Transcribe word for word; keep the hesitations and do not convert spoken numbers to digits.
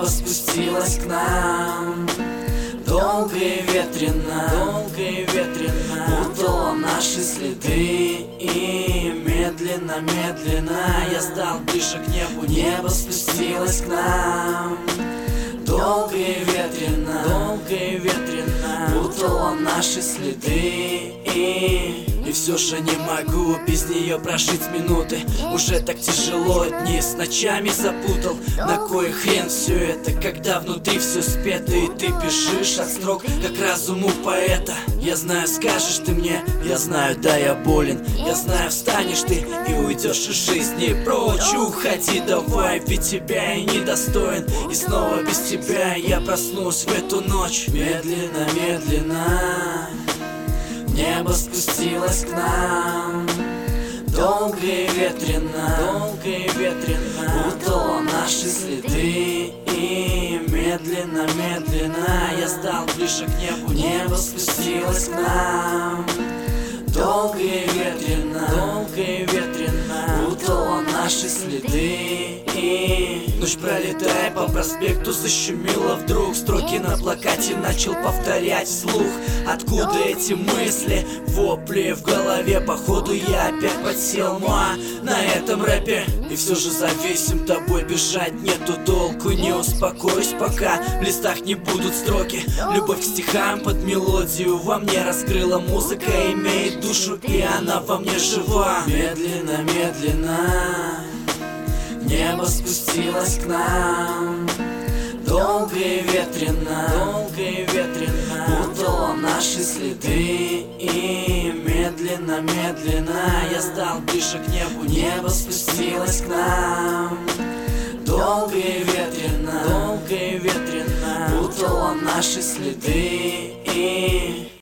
Небо спустилось к нам, долго и ветрено, долго и ветрено путало наши следы. И медленно, медленно я стал ближе к небу. Небо спустилось к нам, долго и ветрено, долго и ветрено путало наши следы. И И все же не могу без нее прожить минуты. Уже так тяжело, дни с ночами запутал. На кой хрен все это, когда внутри все спето, и ты бежишь от строк, как разуму поэта. Я знаю, скажешь ты мне, я знаю, да, я болен. Я знаю, встанешь ты и уйдешь из жизни прочь. Уходи давай, ведь тебя я недостоин. И снова без тебя я проснусь в эту ночь. Медленно, медленно небо спустилось к нам, долго и ветрено, долго и ветрено путало наши следы. И медленно, медленно я стал ближе к небу. Небо спустилось к нам, долго и ветрено, долго и ветрено путало наши следы. И ночь, пролетая по проспекту, защемила вдруг. Строки на плакате начал повторять вслух. Откуда эти мысли, вопли в голове? Походу я опять подсел, ну а на этом рэпе. И все же зависим тобой, бежать нету толку. Не успокоюсь, пока в листах не будут строки. Любовь к стихам под мелодию во мне раскрыла. Музыка имеет душу, и она во мне жива. Медленно, медленно небо спустилось к нам, долго и ветрено, долго и ветрено путало наши следы. И медленно, медленно я стал ближе к небу. Небо спустилось к нам, долго и ветрено, долго и ветрено путало наши следы. И